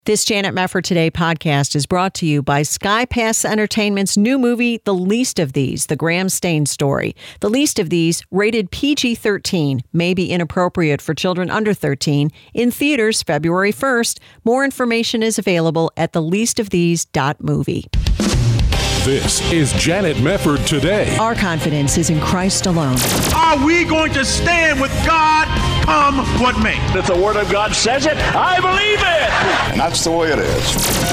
This Janet Mefford Today podcast is brought to you by Sky Pass Entertainment's new movie, The Least of These, the Graham Stain story. The Least of These, rated PG-13, may be inappropriate for children under 13, in theaters February 1st. More information is available at theleastofthese.movie. This is Janet Mefford Today. Our confidence is in Christ alone. Are we going to stand with God come what may? If the Word of God says it, I believe it. And that's the way it is.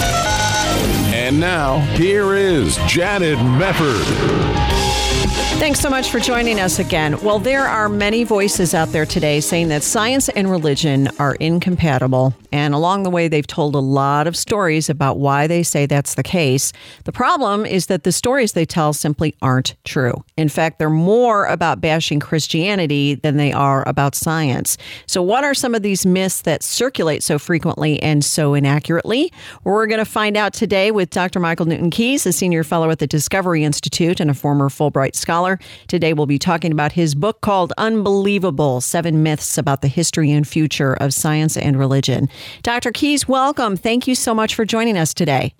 And now, here is Janet Mefford. Thanks so much for joining us again. Well, there are many voices out there today saying that science and religion are incompatible. And along the way, they've told a lot of stories about why they say that's the case. The problem is that the stories they tell simply aren't true. In fact, they're more about bashing Christianity than they are about science. So what are some of these myths that circulate so frequently and so inaccurately? We're going to find out today with Dr. Michael Newton Keys, a senior fellow at the Discovery Institute and a former Fulbright scholar. Today, we'll be talking about his book called Unbelievable: 7 Myths About the History and Future of Science and Religion. Dr. Keys, welcome. Thank you so much for joining us today.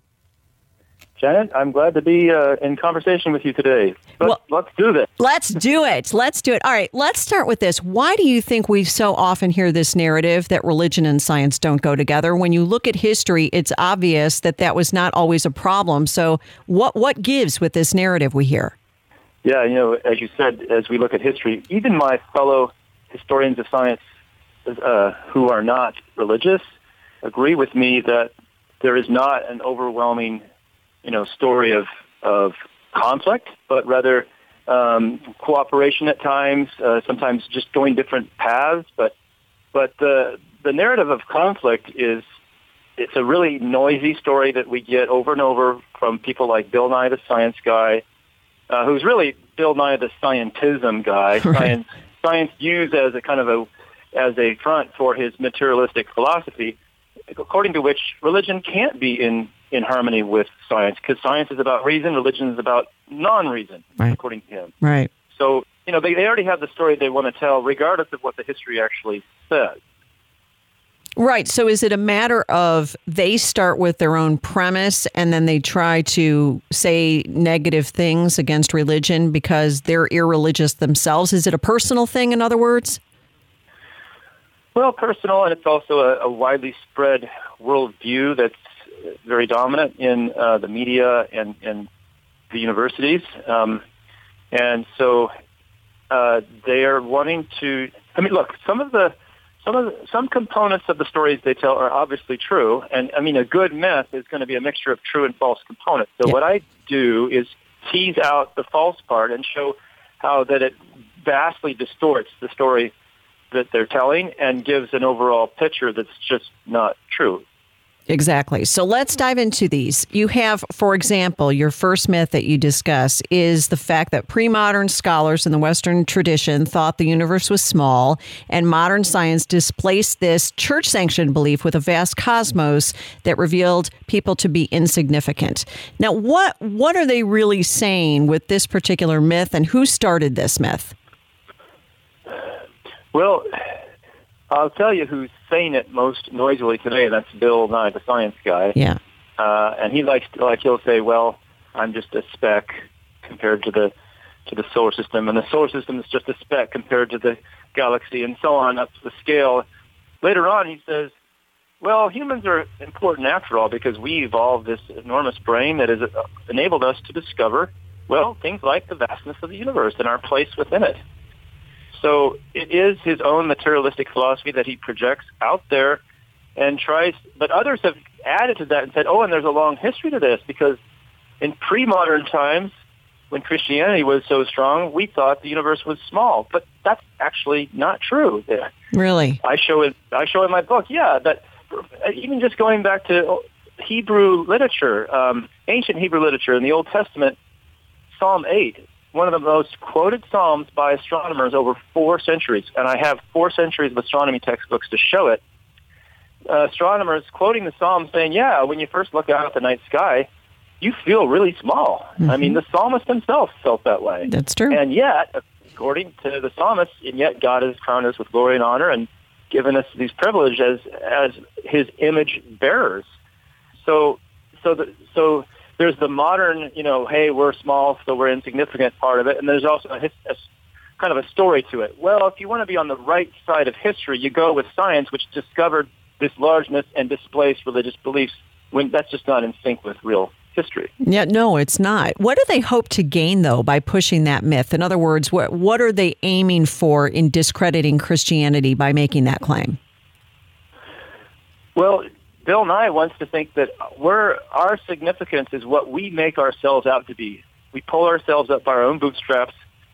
Janet, I'm glad to be in conversation with you today. Let's do this. Let's do it. Let's do it. All right, let's start with this. Why do you think we so often hear this narrative that religion and science don't go together? When you look at history, it's obvious that that was not always a problem. So what gives with this narrative we hear? Yeah, as you said, as we look at history, even my fellow historians of science who are not religious agree with me that there is not an overwhelming, story of conflict, but rather cooperation at times, sometimes just going different paths. But the narrative of conflict it's a really noisy story that we get over and over from people like Bill Nye the Science Guy, who's really Bill Nye the Scientism guy. Right. Science used as a kind of as a front for his materialistic philosophy, according to which religion can't be in harmony with science, because science is about reason, religion is about non-reason, right, according to him. Right. So, they already have the story they want to tell, regardless of what the history actually says. Right. So is it a matter of they start with their own premise and then they try to say negative things against religion because they're irreligious themselves? Is it a personal thing, in other words? Well, personal, and it's also a widely spread worldview that's very dominant in the media and the universities. And so they are wanting to... look, some components of the stories they tell are obviously true, and a good myth is going to be a mixture of true and false components. So what I do is tease out the false part and show how that it vastly distorts the story that they're telling and gives an overall picture that's just not true. Exactly. So let's dive into these. You have, for example, your first myth that you discuss is the fact that pre-modern scholars in the Western tradition thought the universe was small, and modern science displaced this church-sanctioned belief with a vast cosmos that revealed people to be insignificant. Now, what are they really saying with this particular myth, and who started this myth? Well, I'll tell you who's saying it most noisily today, and that's Bill Nye, the Science Guy. Yeah. And he he'll say, well, I'm just a speck compared to the solar system, and the solar system is just a speck compared to the galaxy, and so on up the scale. Later on, he says, well, humans are important after all because we evolved this enormous brain that has enabled us to discover, well, things like the vastness of the universe and our place within it. So it is his own materialistic philosophy that he projects out there and tries, but others have added to that and said, oh, and there's a long history to this because in pre-modern times, when Christianity was so strong, we thought the universe was small, but that's actually not true. Really? I show in my book, that even just going back to Hebrew literature, ancient Hebrew literature in the Old Testament, Psalm 8, one of the most quoted psalms by astronomers over 4 centuries, and I have 4 centuries of astronomy textbooks to show it. Astronomers quoting the psalm saying, when you first look out at the night sky, you feel really small. Mm-hmm. The psalmist himself felt that way. That's true. And yet, according to the psalmist, and yet God has crowned us with glory and honor and given us these privileges as his image bearers. So there's the modern, hey, we're small, so we're insignificant part of it, and there's also a kind of a story to it. Well, if you want to be on the right side of history, you go with science, which discovered this largeness and displaced religious beliefs when that's just not in sync with real history. Yeah, no, it's not. What do they hope to gain, though, by pushing that myth? In other words, what are they aiming for in discrediting Christianity by making that claim? Well, Bill Nye wants to think that our significance is what we make ourselves out to be. We pull ourselves up by our own bootstraps.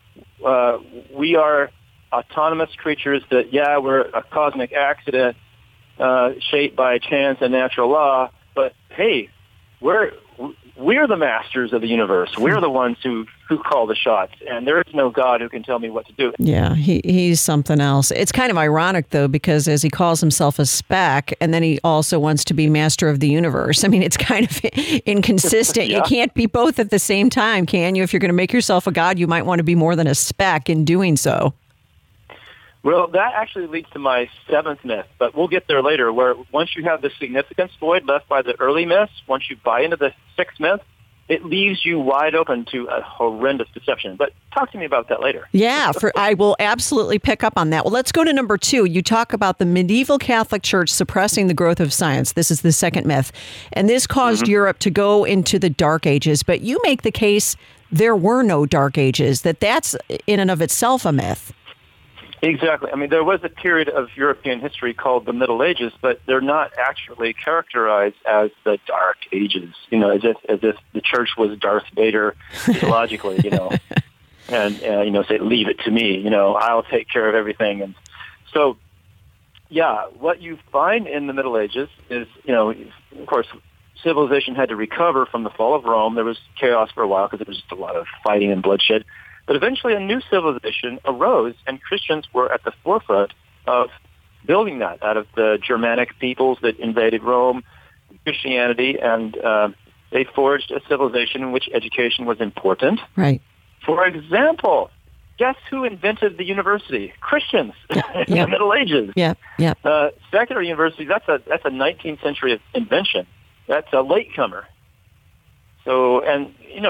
We are autonomous creatures that, we're a cosmic accident shaped by chance and natural law, but hey, we're the masters of the universe. We're the ones who call the shots, and there is no God who can tell me what to do. Yeah, he's something else. It's kind of ironic, though, because as he calls himself a speck, and then he also wants to be master of the universe. I mean, it's kind of inconsistent. Yeah. You can't be both at the same time, can you? If you're going to make yourself a god, you might want to be more than a speck in doing so. Well, that actually leads to my seventh myth, but we'll get there later, where once you have the significance void left by the early myths, once you buy into the sixth myth, it leaves you wide open to a horrendous deception. But talk to me about that later. Yeah, I will absolutely pick up on that. Well, let's go to number 2. You talk about the medieval Catholic Church suppressing the growth of science. This is the second myth. And this caused Europe to go into the Dark Ages. But you make the case there were no Dark Ages, that's in and of itself a myth. Exactly. I mean, there was a period of European history called the Middle Ages, but they're not actually characterized as the Dark Ages, as if the church was Darth Vader theologically, and, say, leave it to me, I'll take care of everything. And so, what you find in the Middle Ages is, of course, civilization had to recover from the fall of Rome. There was chaos for a while because there was just a lot of fighting and bloodshed. But eventually a new civilization arose, and Christians were at the forefront of building that out of the Germanic peoples that invaded Rome, Christianity, and they forged a civilization in which education was important. Right. For example, guess who invented the university? Christians in the Middle Ages. Yeah. Secular universities, that's a 19th century invention. That's a latecomer. So, and,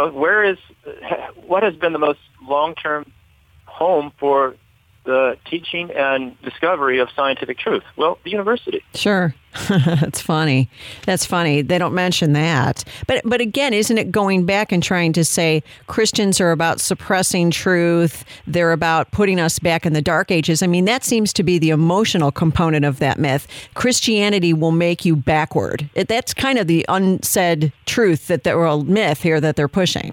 what has been the most long-term home for the teaching and discovery of scientific truth? Well, the university. Sure. That's funny. They don't mention that. But again, isn't it going back and trying to say Christians are about suppressing truth? They're about putting us back in the Dark Ages. I mean, that seems to be the emotional component of that myth. Christianity will make you backward. That's kind of the unsaid truth or myth here that they're pushing.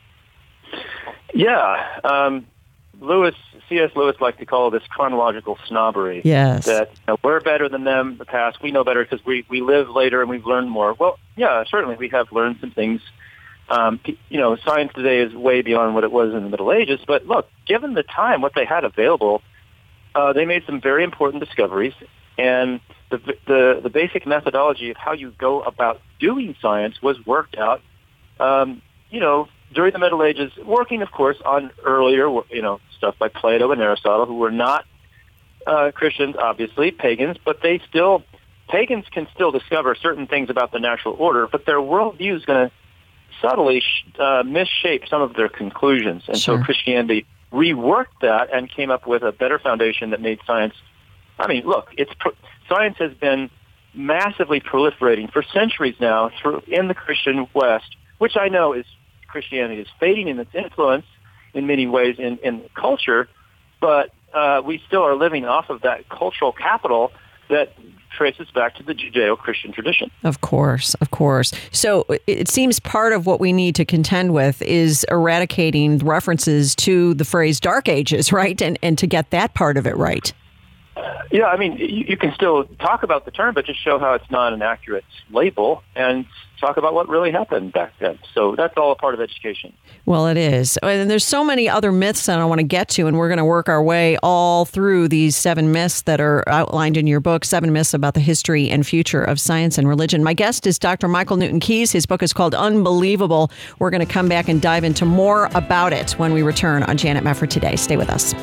Yeah. C.S. Lewis liked to call this chronological snobbery. Yes. That we're better than them in the past. We know better because we live later and we've learned more. Well, yeah, certainly we have learned some things. Science today is way beyond what it was in the Middle Ages. But look, given the time, what they had available, they made some very important discoveries. And the basic methodology of how you go about doing science was worked out, during the Middle Ages, working, of course, on earlier, stuff by Plato and Aristotle, who were not Christians, obviously, pagans, but pagans can still discover certain things about the natural order, but their worldview is going to subtly misshape some of their conclusions. And Sure. So Christianity reworked that and came up with a better foundation that made science. I mean, look, science has been massively proliferating for centuries now in the Christian West, which I know is Christianity is fading in its influence in many ways in culture, but we still are living off of that cultural capital that traces back to the Judeo-Christian tradition. Of course. So it seems part of what we need to contend with is eradicating references to the phrase Dark Ages, right? And to get that part of it right. Yeah, I mean, you can still talk about the term, but just show how it's not an accurate label and talk about what really happened back then. So that's all a part of education. Well, it is. And there's so many other myths that I want to get to, and we're going to work our way all through these 7 myths that are outlined in your book, 7 myths about the history and future of science and religion. My guest is Dr. Michael Newton Keys. His book is called Unbelievable. We're going to come back and dive into more about it when we return on Janet Mefford Today. Stay with us.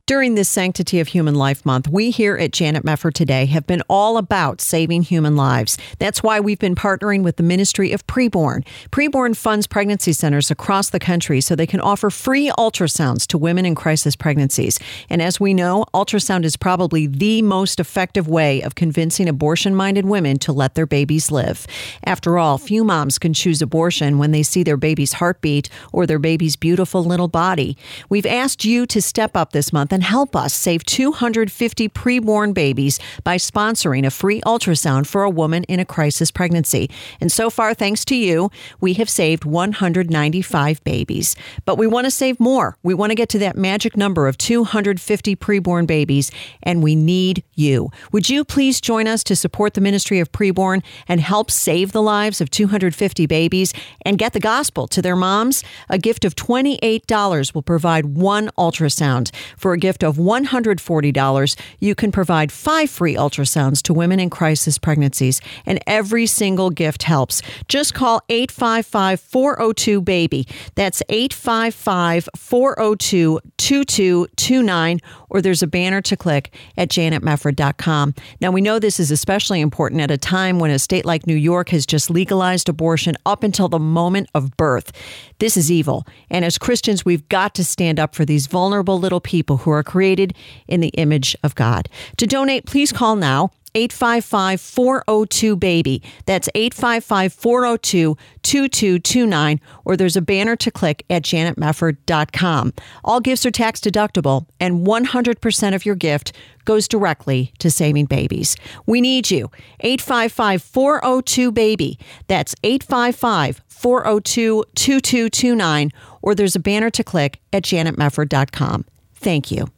During this Sanctity of Human Life Month, we here at Janet Mefford Today have been all about saving human lives. That's why we've been partnering with the Ministry of Preborn. Preborn funds pregnancy centers across the country so they can offer free ultrasounds to women in crisis pregnancies. And as we know, ultrasound is probably the most effective way of convincing abortion-minded women to let their babies live. After all, few moms can choose abortion when they see their baby's heartbeat or their baby's beautiful little body. We've asked you to step up this month and help us save 250 preborn babies by sponsoring a free ultrasound for a woman in a crisis pregnancy. And so far, thanks to you, we have saved 195 babies. But we want to save more. We want to get to that magic number of 250 preborn babies, and we need you. Would you please join us to support the Ministry of Preborn and help save the lives of 250 babies and get the gospel to their moms? A gift of $28 will provide one ultrasound. For a gift of $140, you can provide 5 free ultrasounds to women in crisis pregnancies, and every single gift helps. Just call 855-402-BABY. That's 855-402-2229, or there's a banner to click at janetmefford.com. Now, we know this is especially important at a time when a state like New York has just legalized abortion up until the moment of birth. This is evil, and as Christians, we've got to stand up for these vulnerable little people who are created in the image of God. To donate, please call now. 855-402-BABY. That's 855-402-2229, or there's a banner to click at janetmefford.com. All gifts are tax deductible, and 100% of your gift goes directly to saving babies. We need you. 855-402-BABY. That's 855-402-2229, or there's a banner to click at janetmefford.com. Thank you.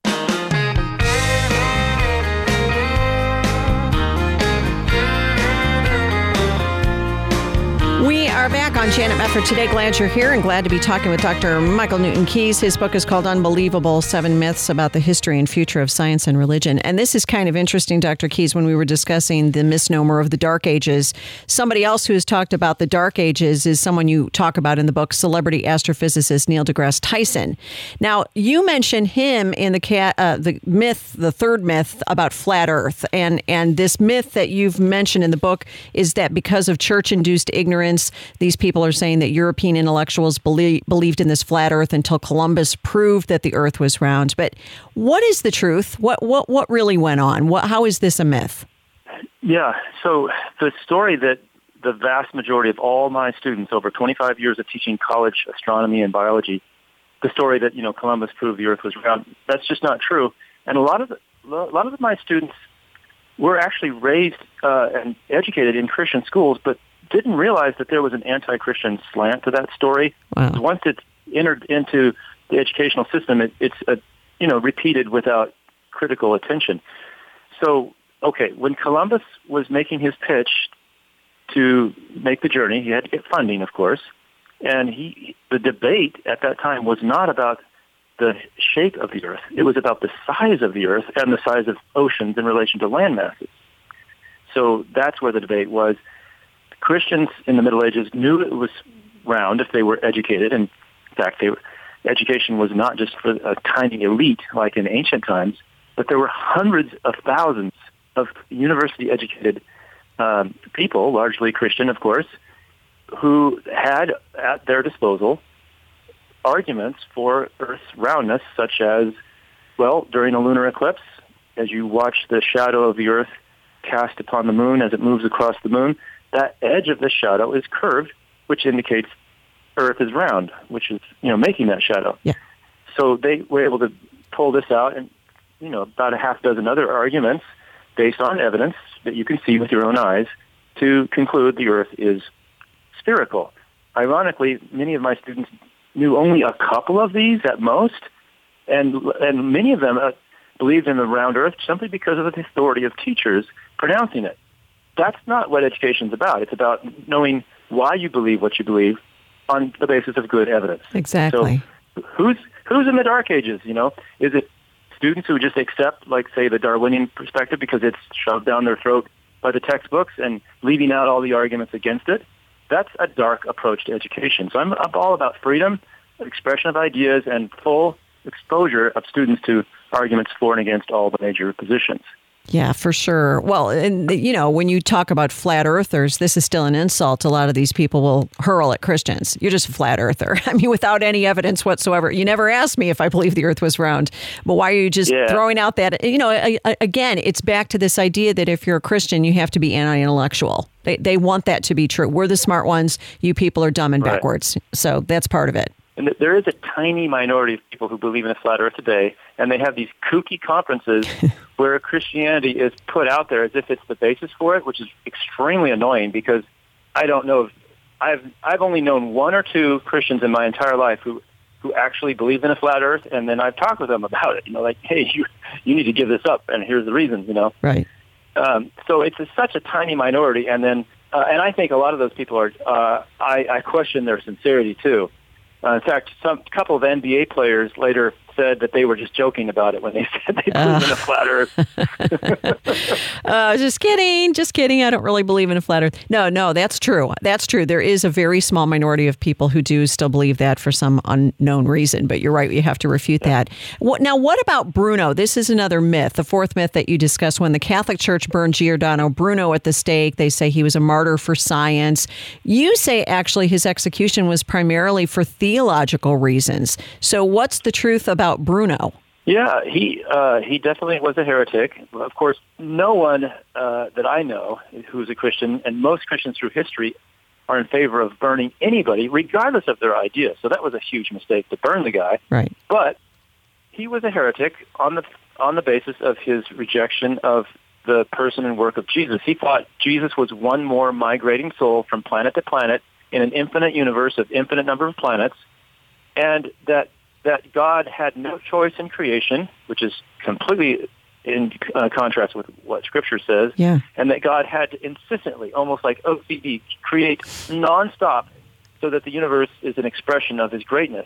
We are back on Janet Mefford Today. Glad you're here and glad to be talking with Dr. Michael Newton Keyes. His book is called Unbelievable: 7 Myths About the History and Future of Science and Religion. And this is kind of interesting, Dr. Keyes, when we were discussing the misnomer of the Dark Ages. Somebody else who has talked about the Dark Ages is someone you talk about in the book, celebrity astrophysicist Neil deGrasse Tyson. Now, you mention him in the third myth about flat Earth. And this myth that you've mentioned in the book is that because of church-induced ignorance, these people are saying that European intellectuals believed in this flat Earth until Columbus proved that the Earth was round. But what is the truth? What really went on? How is this a myth? Yeah, so the story that the vast majority of all my students over 25 years of teaching college astronomy and biology, the story that Columbus proved the Earth was round, that's just not true. And a lot of my students were actually raised and educated in Christian schools, but didn't realize that there was an anti-Christian slant to that story. Wow. Once it's entered into the educational system, it's repeated without critical attention. So, okay, when Columbus was making his pitch to make the journey, he had to get funding, of course, and the debate at that time was not about the shape of the Earth. It was about the size of the Earth and the size of oceans in relation to land masses. So that's where the debate was. Christians in the Middle Ages knew it was round if they were educated. And in fact, education was not just for a tiny elite like in ancient times, but there were hundreds of thousands of university-educated people, largely Christian, of course, who had at their disposal arguments for Earth's roundness, such as, well, during a lunar eclipse, as you watch the shadow of the Earth cast upon the moon as it moves across the moon, that edge of the shadow is curved, which indicates Earth is round, which is, making that shadow. Yeah. So they were able to pull this out and, about a half dozen other arguments based on evidence that you can see with your own eyes to conclude the Earth is spherical. Ironically, many of my students knew only a couple of these at most, and many of them believed in the round Earth simply because of the authority of teachers pronouncing it. That's not what education's about. It's about knowing why you believe what you believe on the basis of good evidence. Exactly. So who's in the Dark Ages, Is it students who just accept, like, say, the Darwinian perspective because it's shoved down their throat by the textbooks and leaving out all the arguments against it? That's a dark approach to education. So I'm all about freedom, expression of ideas, and full exposure of students to arguments for and against all the major positions. Yeah, for sure. Well, and when you talk about flat earthers, this is still an insult a lot of these people will hurl at Christians. You're just a flat earther. I mean, without any evidence whatsoever. You never asked me if I believe the earth was round. But why are you just throwing out that, again, it's back to this idea that if you're a Christian, you have to be anti-intellectual. They want that to be true. We're the smart ones. You people are dumb and backwards. So that's part of it. And there is a tiny minority of people who believe in a flat earth today, and they have these kooky conferences where Christianity is put out there as if it's the basis for it, which is extremely annoying because I don't know if I've only known one or two Christians in my entire life who actually believe in a flat earth, and then I've talked with them about it, like, hey, you need to give this up, and here's the reasons, Right. So it's such a tiny minority, and then and I think a lot of those people are, I question their sincerity too. In fact, couple of NBA players later said that they were just joking about it when they said they believe in a flat earth. Just kidding. I don't really believe in a flat earth. No, that's true. That's true. There is a very small minority of people who do still believe that for some unknown reason, but you're right. You have to refute that. Now, what about Bruno? This is another myth, the fourth myth that you discussed. When the Catholic Church burned Giordano Bruno at the stake, they say he was a martyr for science. You say actually his execution was primarily for theological reasons. So what's the truth about Bruno? Yeah, he definitely was a heretic. Of course, no one that I know who's a Christian, and most Christians through history, are in favor of burning anybody, regardless of their ideas. So that was a huge mistake to burn the guy. Right. But he was a heretic on the basis of his rejection of the person and work of Jesus. He thought Jesus was one more migrating soul from planet to planet in an infinite universe of infinite number of planets, and that God had no choice in creation, which is completely in contrast with what Scripture says, and that God had to insistently, almost like OCD, create nonstop so that the universe is an expression of his greatness.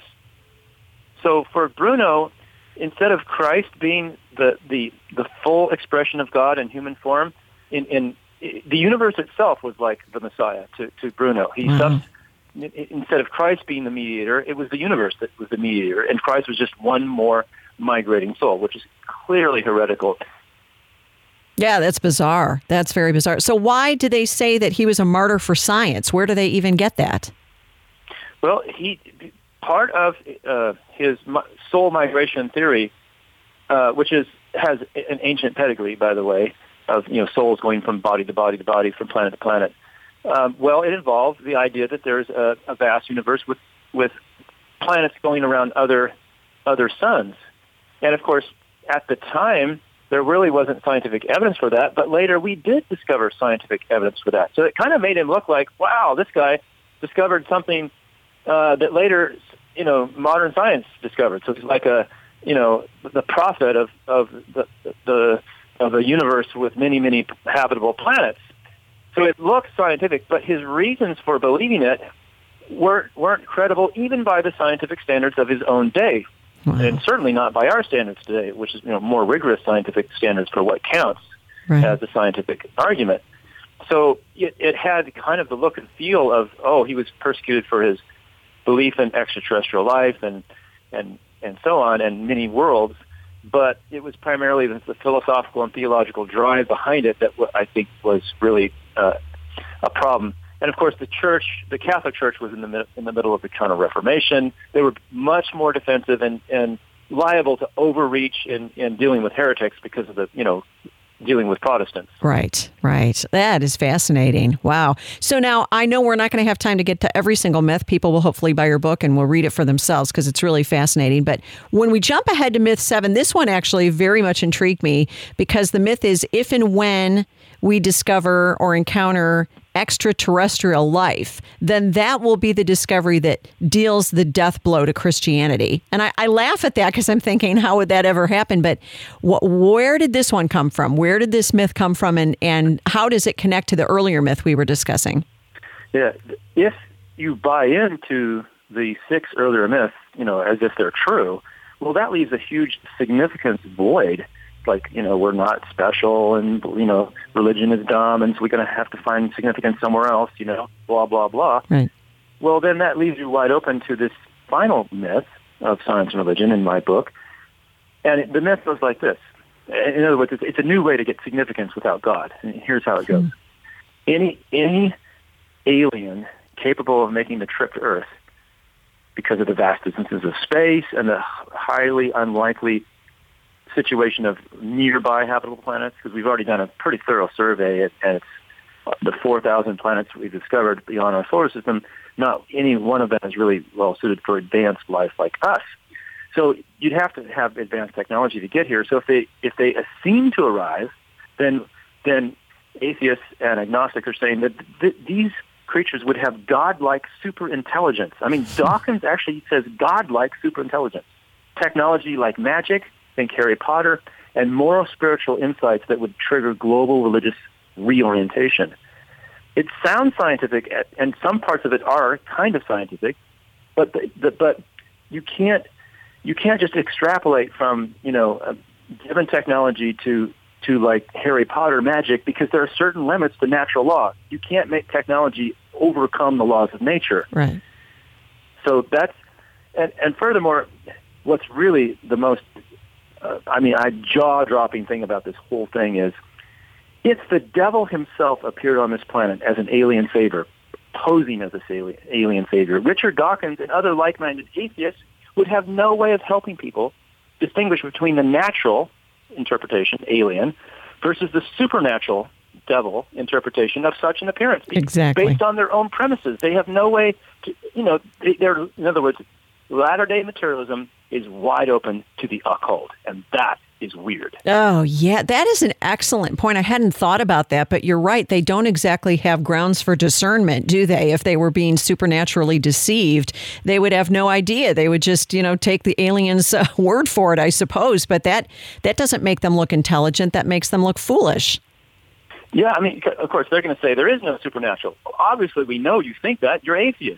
So for Bruno, instead of Christ being the full expression of God in human form, in the universe itself was like the Messiah to Bruno. Instead of Christ being the mediator, it was the universe that was the mediator, and Christ was just one more migrating soul, which is clearly heretical. Yeah, that's bizarre. That's very bizarre. So why do they say that he was a martyr for science? Where do they even get that? Well, part of his soul migration theory, which has an ancient pedigree, by the way, of souls going from body to body to body, from planet to planet. It involved the idea that there's a vast universe with planets going around other suns. And, of course, at the time, there really wasn't scientific evidence for that, but later we did discover scientific evidence for that. So it kind of made him look like, wow, this guy discovered something that later, modern science discovered. So it's like the prophet of a universe with many, many habitable planets. So it looked scientific, but his reasons for believing it weren't credible even by the scientific standards of his own day, and certainly not by our standards today, which is more rigorous scientific standards for what counts as a scientific argument. So it had kind of the look and feel of, he was persecuted for his belief in extraterrestrial life and so on, and many worlds. But it was primarily the philosophical and theological drive behind it that I think was really a problem. And of course, the Catholic Church, was in the middle of the Counter-Reformation. They were much more defensive and liable to overreach in dealing with heretics because of the dealing with Protestants. Right. That is fascinating. Wow. So now I know we're not going to have time to get to every single myth. People will hopefully buy your book and will read it for themselves because it's really fascinating. But when we jump ahead to myth 7, this one actually very much intrigued me because the myth is if and when we discover or encounter extraterrestrial life, then that will be the discovery that deals the death blow to Christianity. And I laugh at that because I'm thinking, how would that ever happen? But where did this one come from? Where did this myth come from? And how does it connect to the earlier myth we were discussing? Yeah, if you buy into the 6 earlier myths, as if they're true, well, that leaves a huge significance void. Like, we're not special and, religion is dumb and so we're going to have to find significance somewhere else, blah, blah, blah. Right. Well, then that leaves you wide open to this final myth of science and religion in my book, And the myth goes like this. In other words, it's a new way to get significance without God. And here's how it goes. Any alien capable of making the trip to Earth because of the vast distances of space and the highly unlikely situation of nearby habitable planets, because we've already done a pretty thorough survey, and it's the 4,000 planets we've discovered beyond our solar system, not any one of them is really well suited for advanced life like us. So you'd have to have advanced technology to get here. So if they seem to arrive, then atheists and agnostics are saying that these creatures would have godlike superintelligence. I mean, Dawkins actually says godlike superintelligence. Technology like magic, think Harry Potter, and moral spiritual insights that would trigger global religious reorientation. It sounds scientific, and some parts of it are kind of scientific, but you can't just extrapolate from given technology to like Harry Potter magic, because there are certain limits to natural law. You can't make technology overcome the laws of nature. Right. So that's and furthermore, what's really the most jaw-dropping thing about this whole thing is, if the devil himself appeared on this planet as an alien savior, posing as this alien savior, Richard Dawkins and other like-minded atheists would have no way of helping people distinguish between the natural interpretation, alien, versus the supernatural devil interpretation of such an appearance. Exactly. Based on their own premises. They have no way to, they're, in other words, latter-day materialism is wide open to the occult, and that is weird. Oh, yeah. That is an excellent point. I hadn't thought about that, but you're right. They don't exactly have grounds for discernment, do they? If they were being supernaturally deceived, they would have no idea. They would just, take the aliens' word for it, I suppose. But that doesn't make them look intelligent. That makes them look foolish. Yeah, I mean, of course, they're going to say there is no supernatural. Obviously, we know you think that. You're atheist.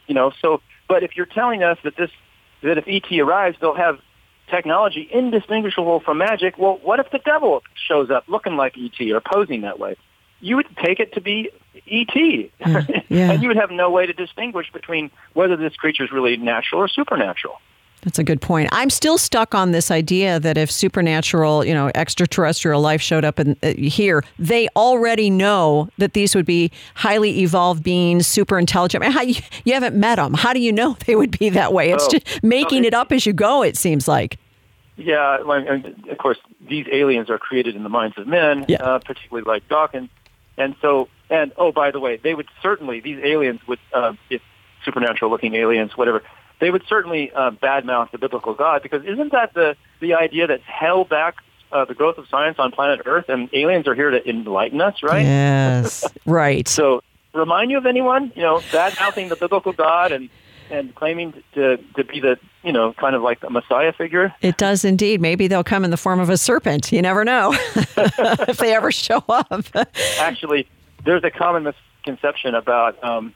But if you're telling us that if ET arrives, they'll have technology indistinguishable from magic, well, what if the devil shows up looking like ET or posing that way? You would take it to be ET. Yeah. And you would have no way to distinguish between whether this creature is really natural or supernatural. That's a good point. I'm still stuck on this idea that if supernatural, extraterrestrial life showed up here, they already know that these would be highly evolved beings, super intelligent. I mean, you haven't met them. How do you know they would be that way? It's just making it up as you go, it seems like. Yeah, of course, these aliens are created in the minds of men, particularly like Dawkins. And by the way, these aliens would, if supernatural-looking aliens, whatever, they would certainly badmouth the biblical God, because isn't that the idea that's held back the growth of science on planet Earth, and aliens are here to enlighten us, right? Yes, right. So remind you of anyone, badmouthing the biblical God and claiming to be the, kind of like a Messiah figure? It does indeed. Maybe they'll come in the form of a serpent. You never know if they ever show up. Actually, there's a common misconception about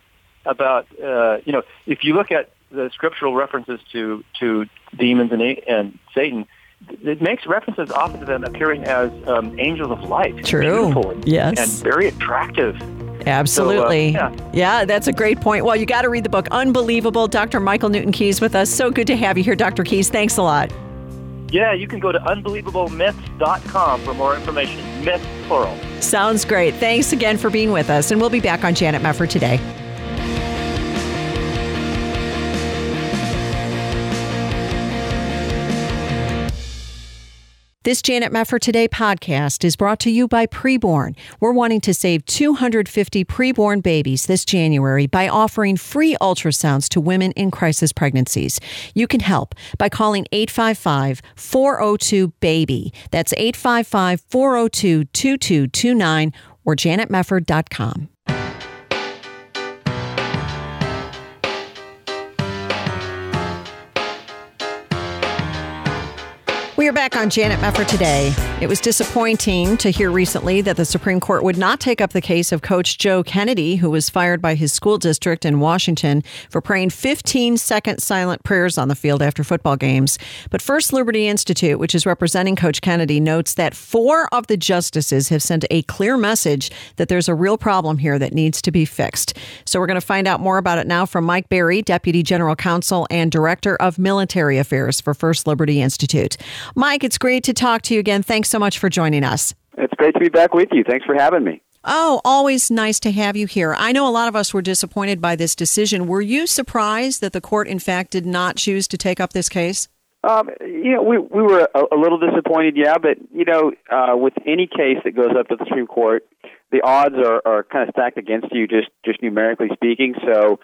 if you look at the scriptural references to demons and Satan, it makes references often to them appearing as angels of light. True. Beautiful, yes. And very attractive. Absolutely. So, yeah, that's a great point. Well, you got to read the book. Unbelievable. Dr. Michael Newton Keys with us. So good to have you here, Dr. Keys. Thanks a lot. Yeah, you can go to unbelievablemyths.com for more information. Myths, plural. Sounds great. Thanks again for being with us, and we'll be back on Janet Mefford Today. This Janet Mefford Today podcast is brought to you by Preborn. We're wanting to save 250 preborn babies this January by offering free ultrasounds to women in crisis pregnancies. You can help by calling 855-402-BABY. That's 855-402-2229 or janetmefford.com. We are back on Janet Mefford Today. It was disappointing to hear recently that the Supreme Court would not take up the case of Coach Joe Kennedy, who was fired by his school district in Washington for praying 15-second silent prayers on the field after football games. But First Liberty Institute, which is representing Coach Kennedy, notes that 4 of the justices have sent a clear message that there's a real problem here that needs to be fixed. So we're going to find out more about it now from Mike Berry, Deputy General Counsel and Director of Military Affairs for First Liberty Institute. Mike, it's great to talk to you again. Thanks so much for joining us. It's great to be back with you. Thanks for having me. Oh, always nice to have you here. I know a lot of us were disappointed by this decision. Were you surprised that the court, in fact, did not choose to take up this case? We were a little disappointed, yeah, but, with any case that goes up to the Supreme Court, the odds are kind of stacked against you, just numerically speaking. So,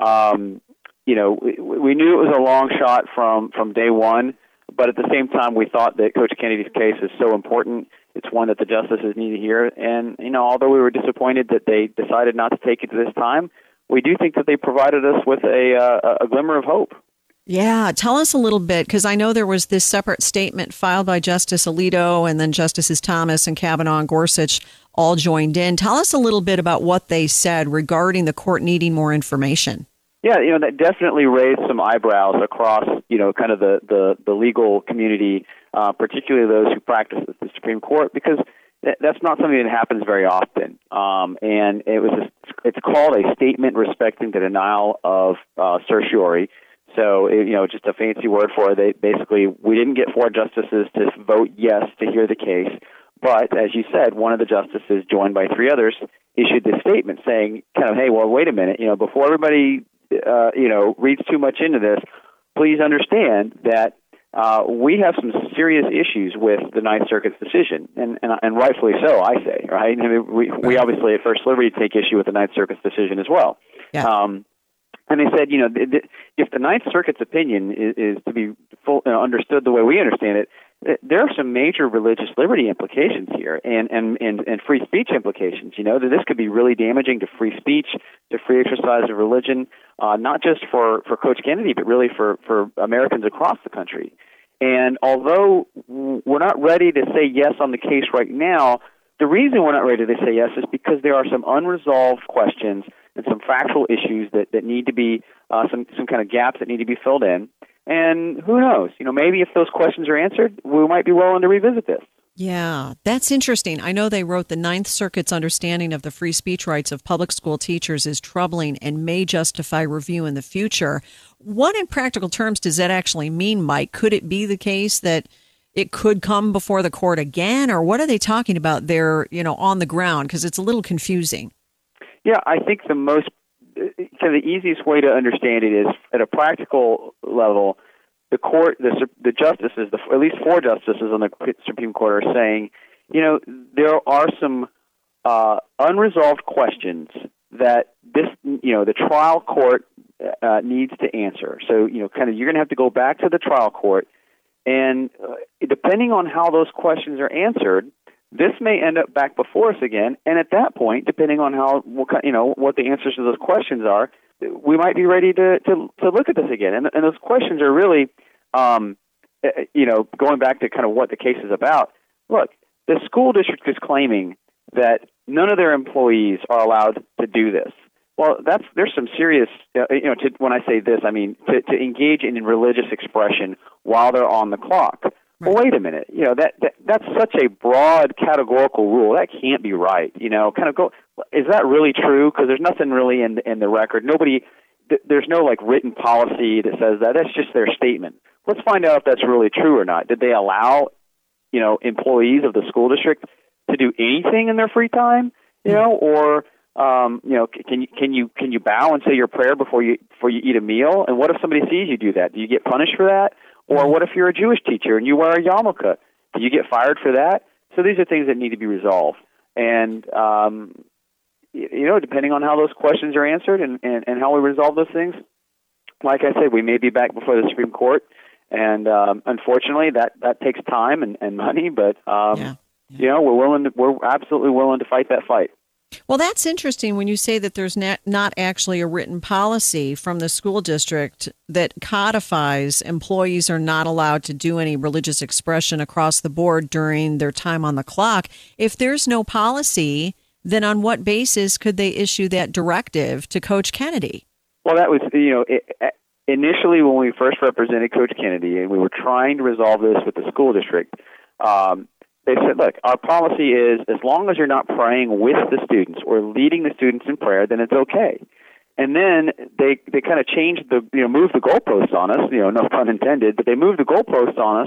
we knew it was a long shot from day one, but at the same time, we thought that Coach Kennedy's case is so important. It's one that the justices need to hear. And, although we were disappointed that they decided not to take it this time, we do think that they provided us with a glimmer of hope. Yeah, tell us a little bit, because I know there was this separate statement filed by Justice Alito, and then Justices Thomas and Kavanaugh and Gorsuch all joined in. Tell us a little bit about what they said regarding the court needing more information. Yeah, that definitely raised some eyebrows across, kind of the legal community, particularly those who practice at the Supreme Court, because that's not something that happens very often. And it's called a statement respecting the denial of certiorari. So, just a fancy word for it. We didn't get 4 justices to vote yes to hear the case. But, as you said, one of the justices, joined by 3 others, issued this statement saying, kind of, hey, well, wait a minute, before everybody, reads too much into this, please understand that we have some serious issues with the Ninth Circuit's decision, and rightfully so, I say, right? I mean, we obviously at First Liberty take issue with the Ninth Circuit's decision as well. Yeah. And they said, if the Ninth Circuit's opinion is to be understood the way we understand it, there are some major religious liberty implications here and free speech implications. That this could be really damaging to free speech, to free exercise of religion, not just for Coach Kennedy, but really for Americans across the country. And although we're not ready to say yes on the case right now, the reason we're not ready to say yes is because there are some unresolved questions and some factual issues that need to be some kind of gaps that need to be filled in. And who knows? Maybe if those questions are answered, we might be willing to revisit this. Yeah, that's interesting. I know they wrote the Ninth Circuit's understanding of the free speech rights of public school teachers is troubling and may justify review in the future. What in practical terms does that actually mean, Mike? Could it be the case that it could come before the court again? Or what are they talking about there, on the ground? Because it's a little confusing. Yeah, I think the easiest way to understand it is at a practical level, the court, the justices, at least 4 justices on the Supreme Court are saying, there are some unresolved questions that the trial court needs to answer. So, you're going to have to go back to the trial court, and depending on how those questions are answered, this may end up back before us again, and at that point, depending on what the answers to those questions are, we might be ready to look at this again. And those questions are really, going back to kind of what the case is about. Look, the school district is claiming that none of their employees are allowed to do this. Well, there's some serious, when I say this, I mean to engage in religious expression while they're on the clock. Well, wait a minute. That's such a broad categorical rule. That can't be right. Is that really true? Because there's nothing really in the record. There's no written policy that says that. That's just their statement. Let's find out if that's really true or not. Did they allow, employees of the school district to do anything in their free time? Or can you bow and say your prayer before you eat a meal? And what if somebody sees you do that? Do you get punished for that? Or what if you're a Jewish teacher and you wear a yarmulke? Do you get fired for that? So these are things that need to be resolved. And, depending on how those questions are answered and how we resolve those things, like I said, we may be back before the Supreme Court. And unfortunately, that takes time and money. But, we're absolutely willing to fight that fight. Well, that's interesting when you say that there's not actually a written policy from the school district that codifies employees are not allowed to do any religious expression across the board during their time on the clock. If there's no policy, then on what basis could they issue that directive to Coach Kennedy? Well, that was, initially when we first represented Coach Kennedy and we were trying to resolve this with the school district, they said, look, our policy is as long as you're not praying with the students or leading the students in prayer, then it's okay. And then they kind of changed moved the goalposts on us, no pun intended, but they moved the goalposts on us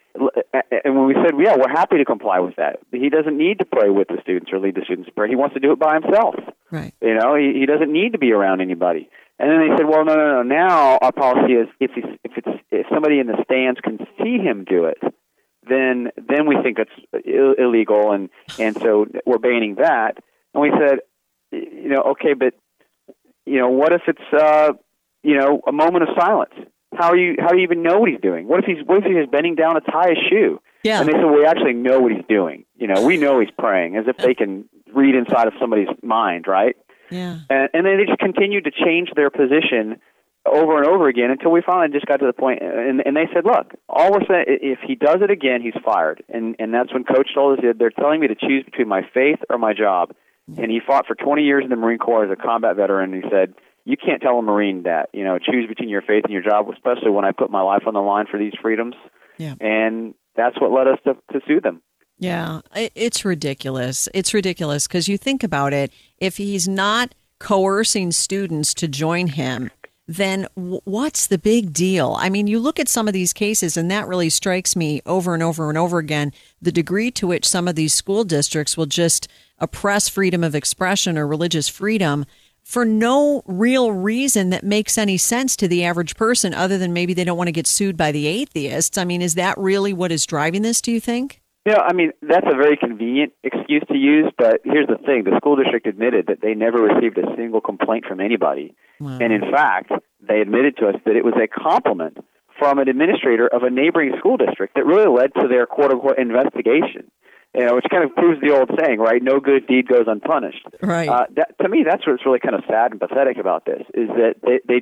And when we said, yeah, we're happy to comply with that. He doesn't need to pray with the students or lead the students in prayer. He wants to do it by himself. Right. You know, he doesn't need to be around anybody. And then they said, well, no. Now our policy is if somebody in the stands can see him do it, then we think it's illegal, and so we're banning that. And we said, okay, but what if it's a moment of silence? How do you even know what he's doing? What if he's bending down to tie his shoe? Yeah. And they said, we actually know what he's doing. We know he's praying, as if they can read inside of somebody's mind, right? Yeah. And then they just continued to change their position over and over again until we finally just got to the point, and they said, look, all we're saying, if he does it again, he's fired. And that's when Coach told us, they're telling me to choose between my faith or my job. And he fought for 20 years in the Marine Corps as a combat veteran, and he said, you can't tell a Marine that, choose between your faith and your job, especially when I put my life on the line for these freedoms. Yeah. And that's what led us to sue them. Yeah, it's ridiculous. It's ridiculous because you think about it, if he's not coercing students to join him, then what's the big deal? I mean, you look at some of these cases, and that really strikes me over and over and over again, the degree to which some of these school districts will just oppress freedom of expression or religious freedom for no real reason that makes any sense to the average person, other than maybe they don't want to get sued by the atheists. I mean, is that really what is driving this, do you think? I mean, that's a very convenient excuse to use, but here's the thing. The school district admitted that they never received a single complaint from anybody. Wow. And in fact, they admitted to us that it was a compliment from an administrator of a neighboring school district that really led to their quote-unquote investigation. Which kind of proves the old saying, right? No good deed goes unpunished. Right. To me, that's what's really kind of sad and pathetic about this, is that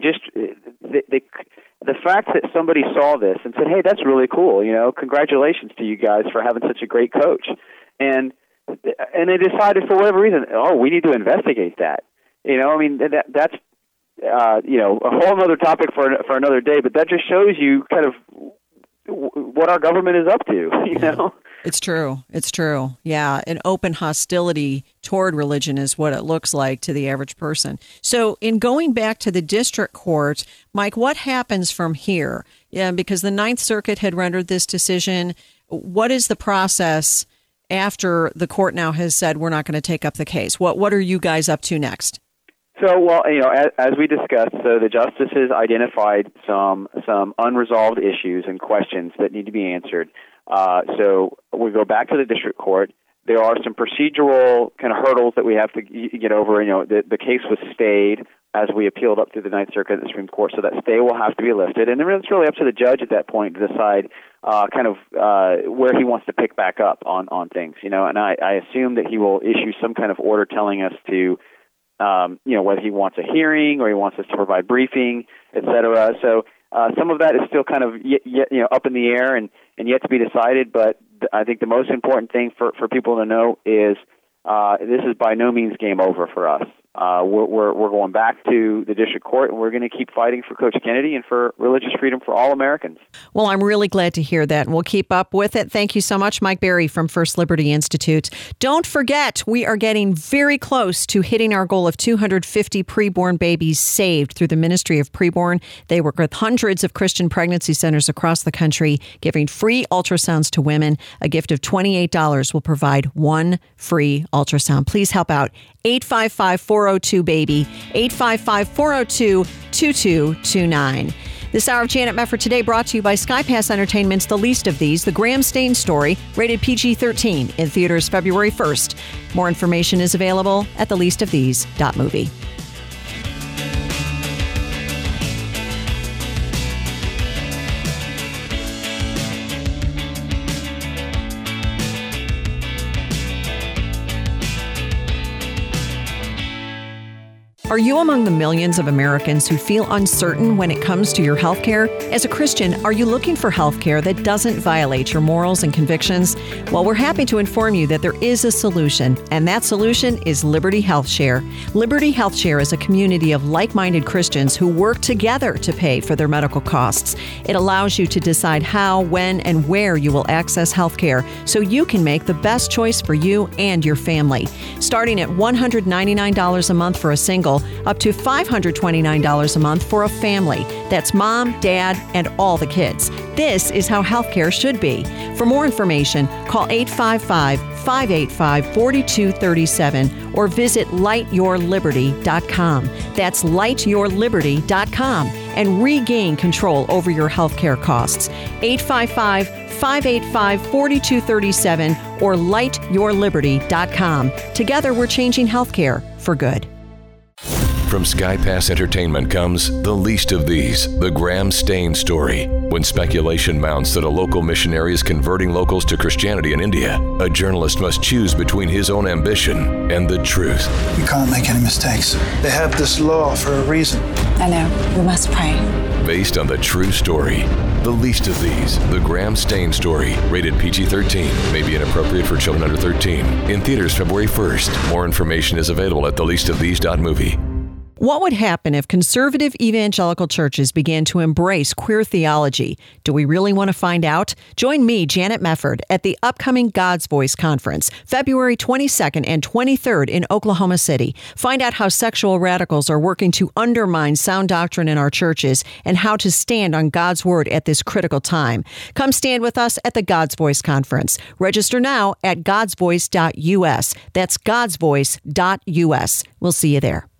the fact that somebody saw this and said, hey, that's really cool, congratulations to you guys for having such a great coach. And they decided for whatever reason, we need to investigate that. That's a whole other topic for another day, but that just shows you kind of what our government is up to, It's true. It's true. Yeah. An open hostility toward religion is what it looks like to the average person. So in going back to the district court, Mike, what happens from here? Yeah, because the Ninth Circuit had rendered this decision. What is the process after the court now has said we're not going to take up the case? What are you guys up to next? So, well, as we discussed, so the justices identified some unresolved issues and questions that need to be answered. So we go back to the district court. There are some procedural kind of hurdles that we have to get over. The case was stayed as we appealed up through the Ninth Circuit and the Supreme Court, so that stay will have to be lifted. And then it's really up to the judge at that point to decide where he wants to pick back up on things. And I assume that he will issue some kind of order telling us to whether he wants a hearing or he wants us to provide briefing, et cetera. So some of that is still kind of up in the air and yet to be decided. But I think the most important thing for people to know is this is by no means game over for us. We're going back to the district court, and we're going to keep fighting for Coach Kennedy and for religious freedom for all Americans. Well, I'm really glad to hear that, and we'll keep up with it. Thank you so much, Mike Berry from First Liberty Institute. Don't forget, we are getting very close to hitting our goal of 250 preborn babies saved through the Ministry of Preborn. They work with hundreds of Christian pregnancy centers across the country, giving free ultrasounds to women. A gift of $28 will provide one free ultrasound. Please help out. 855-402-BABY, 855-402-2229. This hour of Janet Mefford Today brought to you by SkyPass Entertainment's The Least of These, the Graham Stain Story, rated PG-13, in theaters February 1st. More information is available at theleastofthese.movie. Are you among the millions of Americans who feel uncertain when it comes to your health care? As a Christian, are you looking for health care that doesn't violate your morals and convictions? Well, we're happy to inform you that there is a solution, and that solution is Liberty Health Share. Liberty Health Share is a community of like-minded Christians who work together to pay for their medical costs. It allows you to decide how, when, and where you will access health care so you can make the best choice for you and your family. Starting at $199 a month for a single, deal up to $529 a month for a family. That's mom, dad, and all the kids. This is how healthcare should be. For more information, call 855-585-4237 or visit lightyourliberty.com. That's lightyourliberty.com and regain control over your healthcare costs. 855-585-4237 or lightyourliberty.com. Together, we're changing healthcare for good. From Sky Pass Entertainment comes The Least of These, the Graham Stain story. When speculation mounts that a local missionary is converting locals to Christianity in India, a journalist must choose between his own ambition and the truth. You can't make any mistakes. They have this law for a reason. I know. We must pray. Based on the true story. The Least of These, the Graham Stain story. Rated PG-13. May be inappropriate for children under 13. In theaters February 1st. More information is available at theleastofthese.movie. What would happen if conservative evangelical churches began to embrace queer theology? Do we really want to find out? Join me, Janet Mefford, at the upcoming God's Voice Conference, February 22nd and 23rd in Oklahoma City. Find out how sexual radicals are working to undermine sound doctrine in our churches and how to stand on God's word at this critical time. Come stand with us at the God's Voice Conference. Register now at godsvoice.us. That's godsvoice.us. We'll see you there.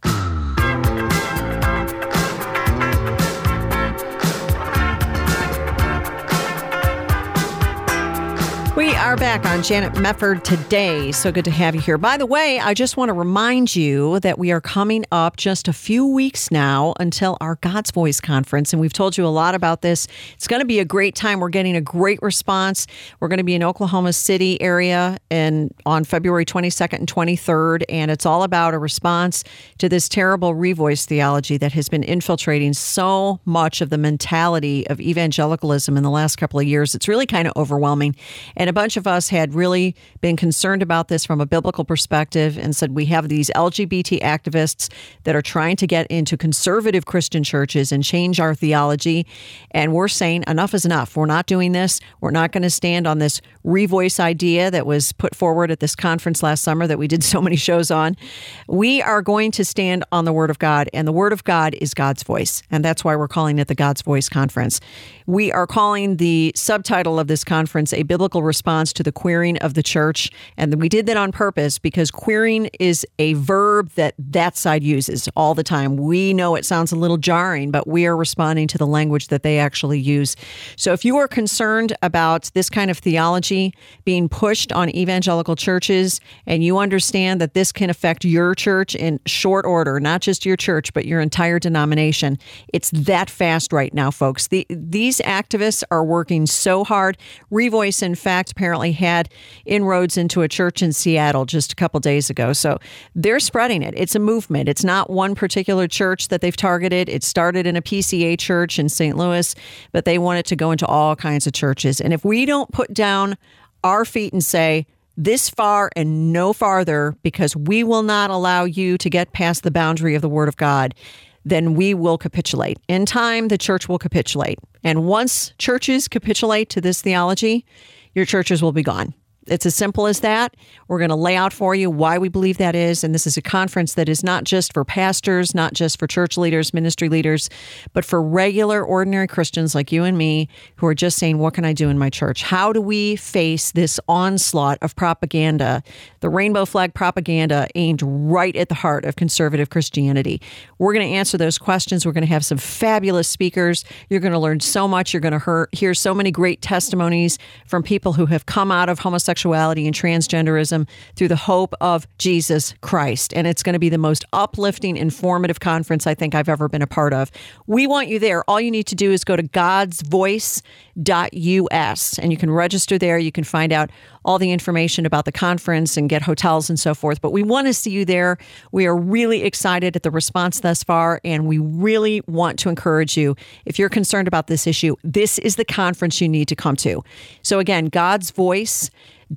We are back on Janet Mefford today. So good to have you here. By the way, I just want to remind you that we are coming up just a few weeks now until our God's Voice Conference. And we've told you a lot about this. It's going to be a great time. We're getting a great response. We're going to be in Oklahoma City area and on February 22nd and 23rd. And it's all about a response to this terrible revoice theology that has been infiltrating so much of the mentality of evangelicalism in the last couple of years. It's really kind of overwhelming. And a bunch of us had really been concerned about this from a biblical perspective and said we have these LGBT activists that are trying to get into conservative Christian churches and change our theology. And we're saying enough is enough. We're not doing this. We're not going to stand on this revoice idea that was put forward at this conference last summer that we did so many shows on. We are going to stand on the Word of God, and the Word of God is God's voice. And that's why we're calling it the God's Voice Conference. We are calling the subtitle of this conference A Biblical Response to the Queering of the Church. And we did that on purpose because queering is a verb that side uses all the time. We know it sounds a little jarring, but we are responding to the language that they actually use. So if you are concerned about this kind of theology being pushed on evangelical churches, and you understand that this can affect your church in short order, not just your church, but your entire denomination, it's that fast right now, folks. These activists are working so hard. Revoice, in fact, apparently had inroads into a church in Seattle just a couple days ago. So they're spreading it. It's a movement. It's not one particular church that they've targeted. It started in a PCA church in St. Louis, but they want it to go into all kinds of churches. And if we don't put down our feet and say, this far and no farther, because we will not allow you to get past the boundary of the Word of God, then we will capitulate. In time, the church will capitulate. And once churches capitulate to this theology, your churches will be gone. It's as simple as that. We're going to lay out for you why we believe that is. And this is a conference that is not just for pastors, not just for church leaders, ministry leaders, but for regular, ordinary Christians like you and me who are just saying, what can I do in my church? How do we face this onslaught of propaganda, the rainbow flag propaganda aimed right at the heart of conservative Christianity? We're going to answer those questions. We're going to have some fabulous speakers. You're going to learn so much. You're going to hear so many great testimonies from people who have come out of homosexuality and transgenderism through the hope of Jesus Christ. And it's going to be the most uplifting, informative conference I think I've ever been a part of. We want you there. All you need to do is go to godsvoice.us and you can register there. You can find out all the information about the conference and get hotels and so forth. But we want to see you there. We are really excited at the response thus far, and we really want to encourage you. If you're concerned about this issue, this is the conference you need to come to. So again, godsvoice.us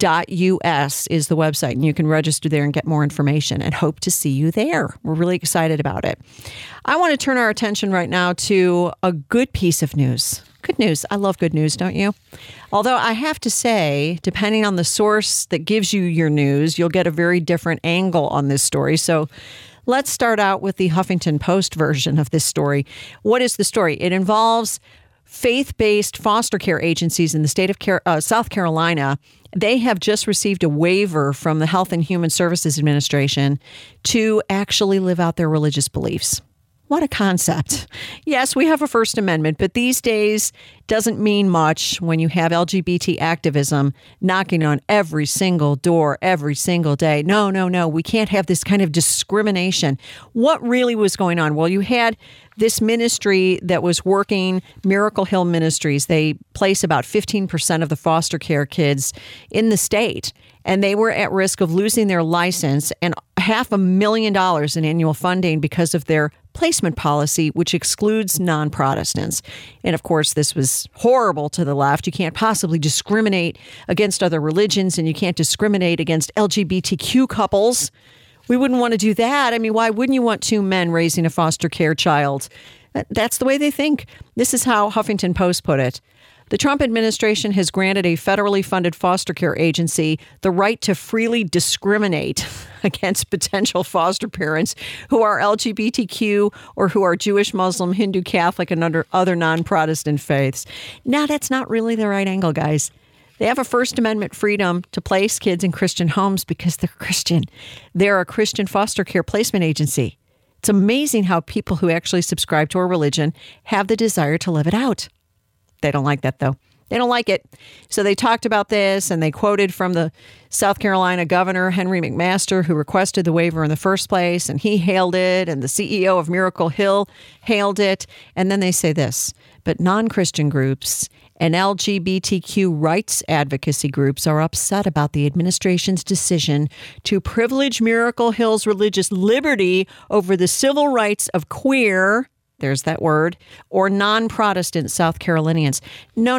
is the website, and you can register there and get more information and hope to see you there. We're really excited about it. I want to turn our attention right now to a good piece of news. Good news. I love good news, don't you? Although I have to say, depending on the source that gives you your news, you'll get a very different angle on this story. So Let's start out with the Huffington Post version of this story. What is the story? It involves faith-based foster care agencies in the state of South Carolina. They have just received a waiver from the Health and Human Services Administration to actually live out their religious beliefs. What a concept. Yes, we have a First Amendment, but these days doesn't mean much when you have LGBT activism knocking on every single door every single day. No, we can't have this kind of discrimination. What really was going on? Well, you had this ministry that was working, Miracle Hill Ministries. They place about 15% of the foster care kids in the state, and they were at risk of losing their license and $500,000 in annual funding because of their placement policy, which excludes non-Protestants. And of course, this was horrible to the left. You can't possibly discriminate against other religions, and you can't discriminate against LGBTQ couples. We wouldn't want to do that. I mean, why wouldn't you want two men raising a foster care child? That's the way they think. This is how Huffington Post put it. The Trump administration has granted a federally funded foster care agency the right to freely discriminate against potential foster parents who are LGBTQ or who are Jewish, Muslim, Hindu, Catholic, and under other non-Protestant faiths. Now, that's not really the right angle, guys. They have a First Amendment freedom to place kids in Christian homes because they're Christian. They're a Christian foster care placement agency. It's amazing how people who actually subscribe to a religion have the desire to live it out. They don't like that, though. They don't like it. So they talked about this, and they quoted from the South Carolina governor, Henry McMaster, who requested the waiver in the first place, and he hailed it, and the CEO of Miracle Hill hailed it. And then they say this, but non-Christian groups and LGBTQ rights advocacy groups are upset about the administration's decision to privilege Miracle Hill's religious liberty over the civil rights of queer, there's that word, or non-Protestant South Carolinians. No.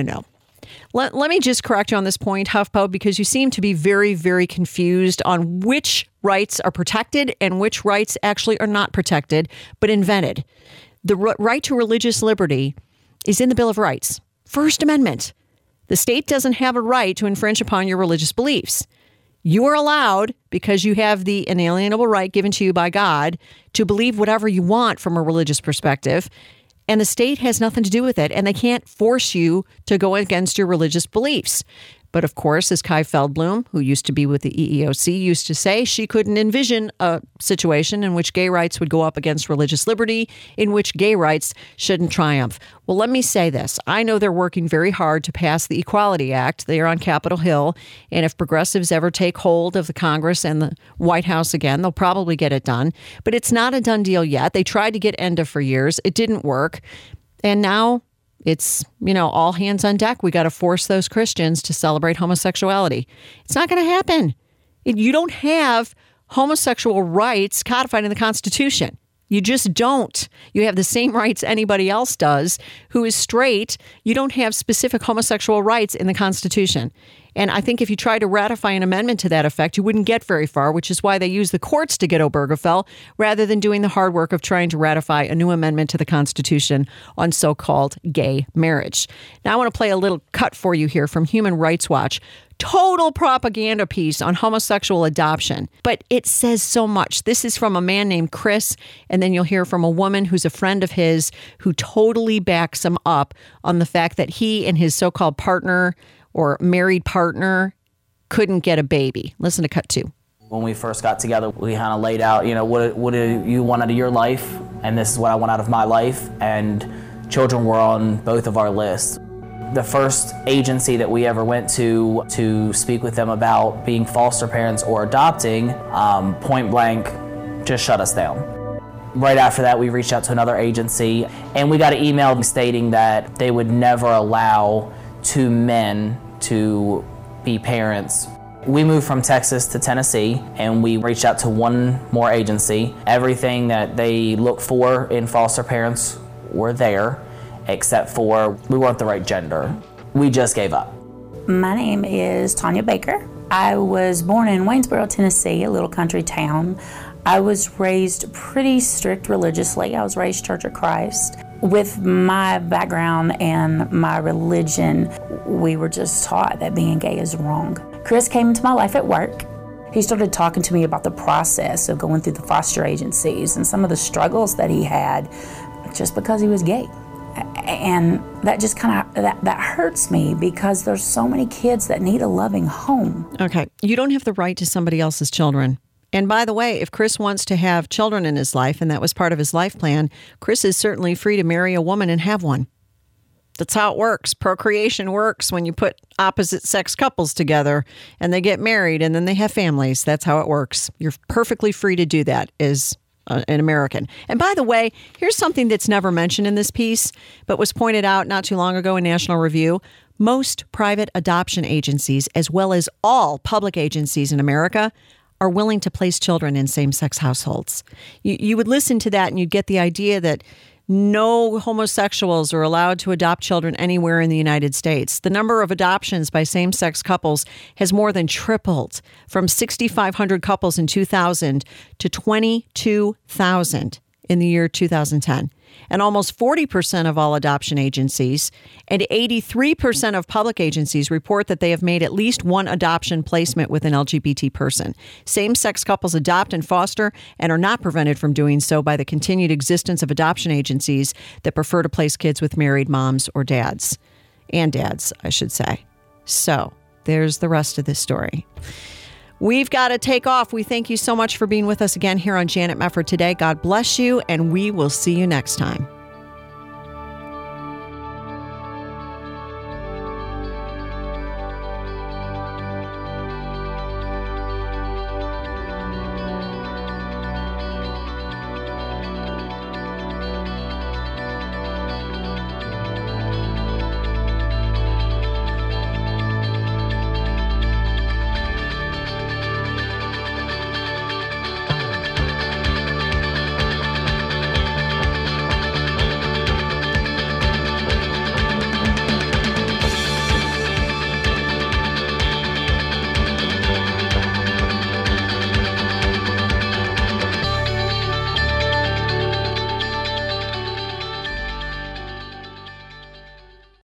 Let me just correct you on this point, HuffPo, because you seem to be very, very confused on which rights are protected and which rights actually are not protected, but invented. The right to religious liberty is in the Bill of Rights. First Amendment. The state doesn't have a right to infringe upon your religious beliefs. You are allowed, because you have the inalienable right given to you by God, to believe whatever you want from a religious perspective, and the state has nothing to do with it, and they can't force you to go against your religious beliefs. But of course, as Kai Feldblum, who used to be with the EEOC, used to say, she couldn't envision a situation in which gay rights would go up against religious liberty, in which gay rights shouldn't triumph. Well, let me say this. I know they're working very hard to pass the Equality Act. They are on Capitol Hill. And if progressives ever take hold of the Congress and the White House again, they'll probably get it done. But it's not a done deal yet. They tried to get ENDA for years. It didn't work. And now it's, all hands on deck. We got to force those Christians to celebrate homosexuality. It's not going to happen. You don't have homosexual rights codified in the Constitution. You just don't. You have the same rights anybody else does who is straight. You don't have specific homosexual rights in the Constitution. And I think if you try to ratify an amendment to that effect, you wouldn't get very far, which is why they use the courts to get Obergefell rather than doing the hard work of trying to ratify a new amendment to the Constitution on so-called gay marriage. Now, I want to play a little cut for you here from Human Rights Watch. Total propaganda piece on homosexual adoption, but it says so much. This is from a man named Chris, and then you'll hear from a woman who's a friend of his who totally backs him up on the fact that he and his so-called partner or married partner couldn't get a baby. Listen to cut 2. When we first got together, we kind of laid out, what do you want out of your life? And this is what I want out of my life. And children were on both of our lists. The first agency that we ever went to speak with them about being foster parents or adopting, point blank, just shut us down. Right after that, we reached out to another agency, and we got an email stating that they would never allow 2 men to be parents. We moved from Texas to Tennessee, and we reached out to one more agency. Everything that they look for in foster parents were there, except for we weren't the right gender. We just gave up. My name is Tanya Baker. I was born in Waynesboro, Tennessee, a little country town. I was raised pretty strict religiously. I was raised Church of Christ. With my background and my religion, we were just taught that being gay is wrong. Chris came into my life at work. He started talking to me about the process of going through the foster agencies and some of the struggles that he had just because he was gay. And that just kind of, that hurts me because there's so many kids that need a loving home. Okay. You don't have the right to somebody else's children. And by the way, if Chris wants to have children in his life, and that was part of his life plan, Chris is certainly free to marry a woman and have one. That's how it works. Procreation works when you put opposite sex couples together and they get married and then they have families. That's how it works. You're perfectly free to do that as an American. And by the way, here's something that's never mentioned in this piece, but was pointed out not too long ago in National Review. Most private adoption agencies, as well as all public agencies in America, are willing to place children in same-sex households. You would listen to that and you'd get the idea that no homosexuals are allowed to adopt children anywhere in the United States. The number of adoptions by same-sex couples has more than tripled from 6,500 couples in 2000 to 22,000 in the year 2010. And almost 40% of all adoption agencies and 83% of public agencies report that they have made at least one adoption placement with an LGBT person. Same-sex couples adopt and foster and are not prevented from doing so by the continued existence of adoption agencies that prefer to place kids with married moms or dads. And dads, I should say. So there's the rest of this story. We've got to take off. We thank you so much for being with us again here on Janet Mefford Today. God bless you, and we will see you next time.